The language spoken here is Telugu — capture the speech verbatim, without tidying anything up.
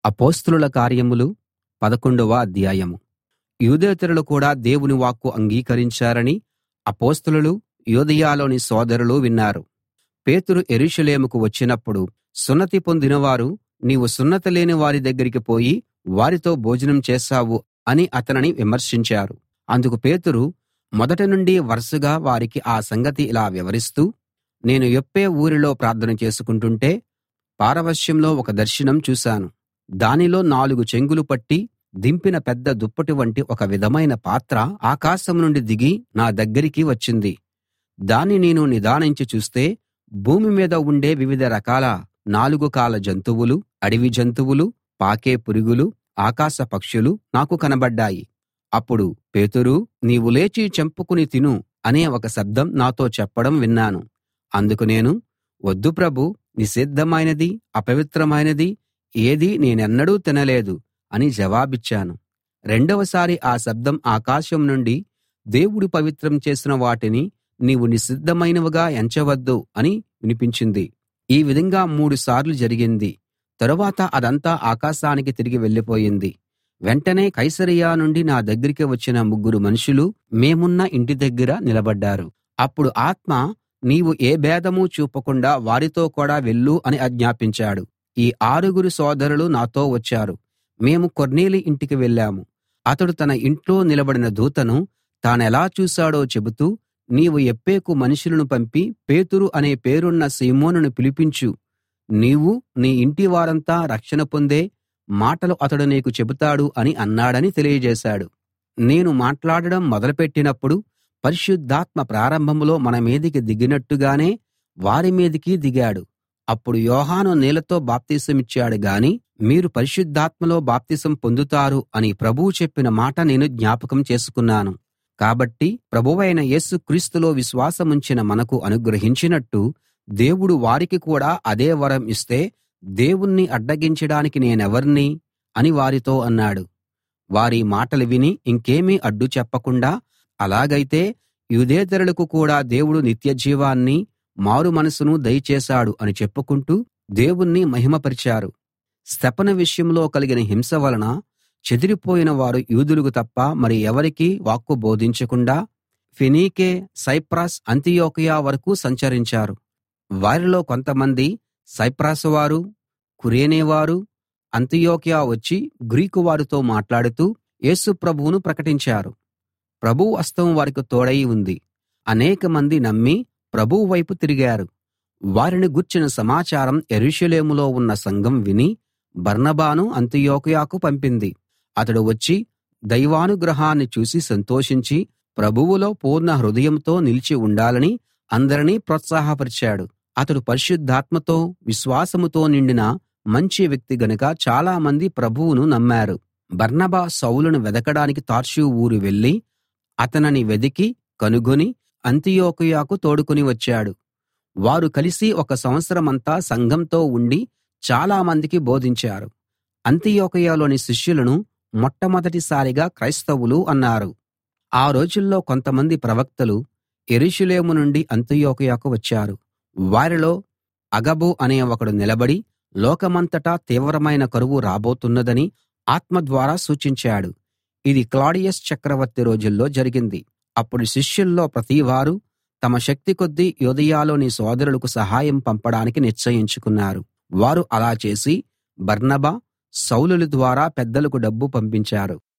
అపొస్తలుల కార్యములు పదకొండవ అధ్యాయం. యూదేతరులు కూడా దేవుని వాక్కు అంగీకరించారని అపొస్తలులు, యూదయలోని సోదరులు విన్నారు. పేతురు యెరూషలేముకు వచ్చినప్పుడు సున్నతి పొందినవారు, నీవు సున్నతి లేని వారి దగ్గరికి పోయి వారితో భోజనం చేశావు అని అతనిని విమర్శించారు. అందుకు పేతురు మొదటి నుండి వరుసగా వారికి ఆ సంగతి ఇలా వివరిస్తూ, నేను యొప్పే ఊరిలో ప్రార్థన చేసుకుంటుంటే పారవశ్యంలో ఒక దర్శనం చూశాను. దానిలో నాలుగు చెంగులు పట్టి దింపిన పెద్ద దుప్పటి వంటి ఒక విధమైన పాత్ర ఆకాశం నుండి దిగి నా దగ్గరికి వచ్చింది. దాన్ని నేను నిదానించి చూస్తే భూమి మీద ఉండే వివిధ రకాల నాలుగు కాళ్ళ జంతువులు, అడవి జంతువులు, పాకే పురుగులు, ఆకాశ పక్షులు నాకు కనబడ్డాయి. అప్పుడు పేతురూ, నీవు లేచి చంపుకుని తిను అనే ఒక శబ్దం నాతో చెప్పడం విన్నాను. అందుకు నేను, వద్దు ప్రభూ, నిషిద్ధమైనది, అపవిత్రమైనది ఏదీ నేనెన్నడూ తినలేదు అని జవాబిచ్చాను. రెండవసారి ఆ శబ్దం ఆకాశం నుండి, దేవుడు పవిత్రం చేసిన వాటిని నీవు నిషిద్ధమైనవిగా ఎంచవద్దు అని వినిపించింది. ఈ విధంగా మూడు సార్లు జరిగింది. తరువాత అదంతా ఆకాశానికి తిరిగి వెళ్ళిపోయింది. వెంటనే కైసరయ నుండి నా దగ్గరికి వచ్చిన ముగ్గురు మనుషులు మేమున్న ఇంటి దగ్గర నిలబడ్డారు. అప్పుడు ఆత్మ, నీవు ఏ భేదమూ చూపకుండా వారితో కూడా వెళ్ళు అని ఆజ్ఞాపించాడు. ఈ ఆరుగురు సోదరులు నాతో వచ్చారు. మేము కొర్నేలి ఇంటికి వెళ్ళాము. అతడు తన ఇంట్లో నిలబడిన దూతను తానెలా చూశాడో చెబుతూ, నీవు యొప్పేకు మనుషులను పంపి పేతురు అనే పేరున్న సీమోనును పిలిపించు. నీవు నీ ఇంటి వారంతా రక్షణ పొందే మాటలు అతడు నీకు చెబుతాడు అని అన్నాడని తెలియజేశాడు. నేను మాట్లాడడం మొదలుపెట్టినప్పుడు పరిశుద్ధాత్మ ప్రారంభంలో మన మీదికి దిగినట్టుగానే వారి మీదికి దిగాడు. అప్పుడు యోహాను నీళ్లతో బాప్తిసమిచ్చాడు గాని మీరు పరిశుద్ధాత్మలో బాప్తిసం పొందుతారు అని ప్రభువు చెప్పిన మాట నేను జ్ఞాపకం చేసుకున్నాను. కాబట్టి ప్రభువైన యేసు క్రీస్తులో విశ్వాసముంచిన మనకు అనుగ్రహించినట్టు దేవుడు వారికి కూడా అదే వరం ఇస్తే దేవుణ్ణి అడ్డగించడానికి నేనెవర్ని అని వారితో అన్నాడు. వారీ మాటలు విని ఇంకేమీ అడ్డు చెప్పకుండా, అలాగైతే యూదేతరులకు కూడా దేవుడు నిత్యజీవాన్ని, మారు మనసును దయచేశాడు అని చెప్పుకుంటూ దేవుణ్ణి మహిమపరిచారు. స్తెఫను విషయంలో కలిగిన హింస వలన చెదిరిపోయిన వారు యూదులకు తప్ప మరి ఎవరికీ వాక్కు బోధించకుండా ఫెనీకే, సైప్రస్, అంతియొకయ వరకూ సంచరించారు. వారిలో కొంతమంది సైప్రసు వారు, కురేనే వారు అంతియొకయ వచ్చి గ్రీకు వారితో మాట్లాడుతూ యేసు ప్రభువును ప్రకటించారు. ప్రభువు హస్తం వారికి తోడై ఉంది. అనేకమంది నమ్మి ప్రభువు వైపు తిరిగారు. వారిని గూర్చిన సమాచారం యెరూషలేములో ఉన్న సంఘం విని బర్నబాను అంతియొకయకు పంపింది. అతడు వచ్చి దైవానుగ్రహాన్ని చూసి సంతోషించి ప్రభువులో పూర్ణ హృదయంతో నిలిచి ఉండాలని అందరినీ ప్రోత్సాహపరిచాడు. అతడు పరిశుద్ధాత్మతో విశ్వాసముతో నిండిన మంచి వ్యక్తి గనుక చాలామంది ప్రభువును నమ్మారు. బర్నబా సౌలును వెదకడానికి తార్సు ఊరు వెళ్ళి అతనిని వెదికి కనుగొని అంతియొకయకు తోడుకుని వచ్చాడు. వారు కలిసి ఒక సంవత్సరమంతా సంఘంతో ఉండి చాలా మందికి బోధించారు. అంతియొకయలోని శిష్యులను మొట్టమొదటిసారిగా క్రైస్తవులు అన్నారు. ఆ రోజుల్లో కొంతమంది ప్రవక్తలు యెరూషలేము నుండి అంతియొకయకు వచ్చారు. వారిలో అగబు అనే ఒకడు నిలబడి లోకమంతటా తీవ్రమైన కరువు రాబోతున్నదని ఆత్మ ద్వారా సూచించాడు. ఇది క్లాడియస్ చక్రవర్తి రోజుల్లో జరిగింది. అప్పుడు శిష్యుల్లో ప్రతివారు తమ శక్తి కొద్దీ యూదయలోని సోదరులకు సహాయం పంపడానికి నిశ్చయించుకున్నారు. వారు అలా చేసి బర్నబా, సౌలుల ద్వారా పెద్దలకు డబ్బు పంపించారు.